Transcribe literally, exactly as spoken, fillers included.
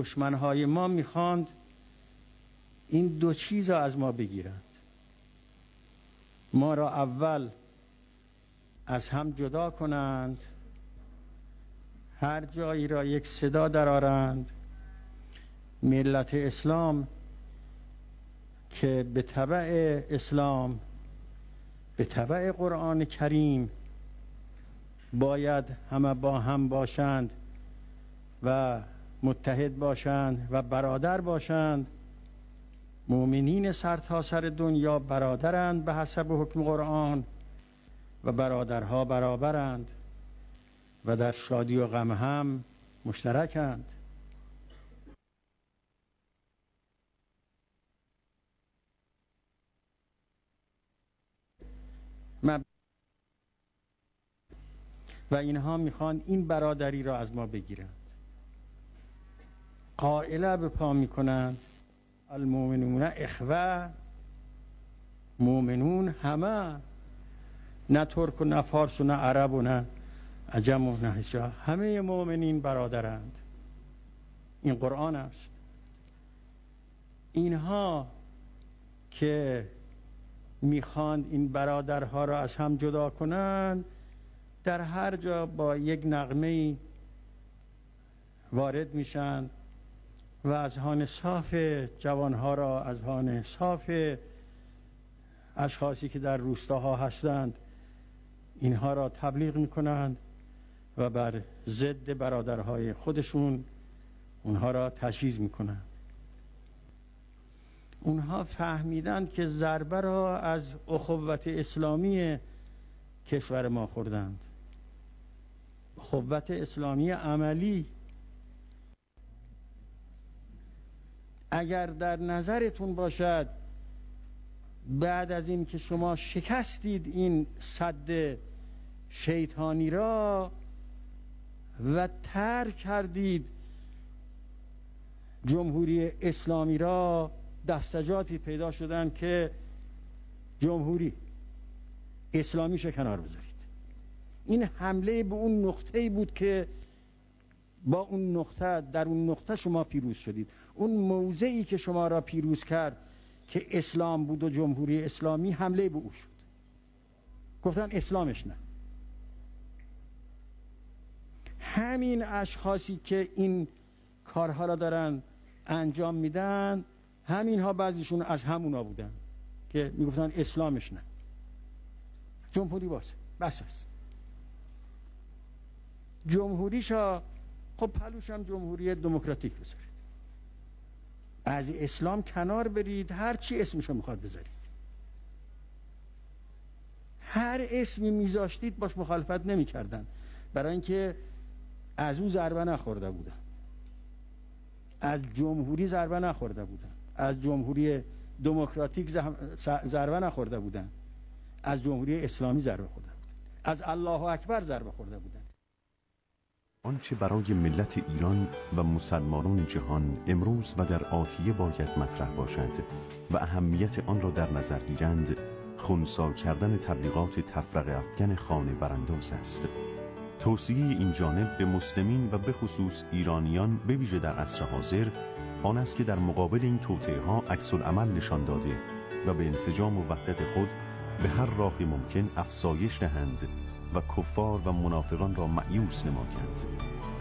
دشمنهای ما میخواند این دو چیز را از ما بگیرند. ما را اول از هم جدا کنند، هر جایی را یک صدا درآورند. ملت اسلام که به تبع اسلام، به تبع قرآن کریم باید همه با هم باشند و متحد باشند و برادر باشند. مؤمنین سرتاسر دنیا برادرند به حسب حکم قرآن و برادرها برابرند و در شادی و غم هم مشترکند. و اینها میخوان این برادری را از ما بگیرند. قائله به پا میکنند المؤمنون اخوه، مؤمنون همه، نه ترک و نه فارس و نه عرب و نه عجم و نه حجا، همه مؤمنین برادرند. این قرآن است. اینها که میخواند این برادرها را از هم جدا کنند، در هر جا با یک نغمه وارد میشن و اذهان صاف جوانها را، اذهان صاف اشخاصی که در روستاها هستند، اینها را تبلیغ میکنند و بر ضد برادرهای خودشون اونها را تشویق میکنند. اونها فهمیدند که ضربه را از اخوت اسلامی کشور ما خوردند. اخوت اسلامی عملی. اگر در نظرتون باشد بعد از این که شما شکستید این سد شیطانی را و ترک کردید جمهوری اسلامی را، دستجاتی پیدا شدن که جمهوری اسلامی شو کنار بذارید. این حمله به اون نقطه‌ای بود که با اون نقطه، در اون نقطه شما پیروز شدید. اون موضعی که شما را پیروز کرد که اسلام بود و جمهوری اسلامی، حمله به او شد. گفتن اسلامش نه. همین اشخاصی که این کارها را دارن انجام میدن، همین ها بعضیشون از همونا بودن که میگفتن اسلامش نه، جمهوری واسه بس است. جمهوریشا خب پلوش هم جمهوری دموکراتیک بذارید، از اسلام کنار برید، هر چی اسمشو میخواد بذارید، هر اسمی میذاشتید باش مخالفت نمیکردن، برای اینکه از او ضربه نخورده بودن، از جمهوری ضربه نخورده بودن، از جمهوری دموکراتیک ضربه نخورده بودن، از جمهوری اسلامی ضربه خورده بودن، از الله اکبر ضربه خورده بودن. آنچه برای ملت ایران و مسلمانان جهان امروز و در آتیه باید مطرح باشد و اهمیت آن را در نظر گیرند، خنثی کردن تبلیغات تفرقه افکن خانه برانداز است. توصیه این جانب به مسلمین و به خصوص ایرانیان به ویژه در عصر حاضر آن است که در مقابل این توطئه ها عکس العمل نشان داده و به انسجام و وحدت خود به هر راهی ممکن افزایش دهند و کفار و منافقان را مأیوس نمایند.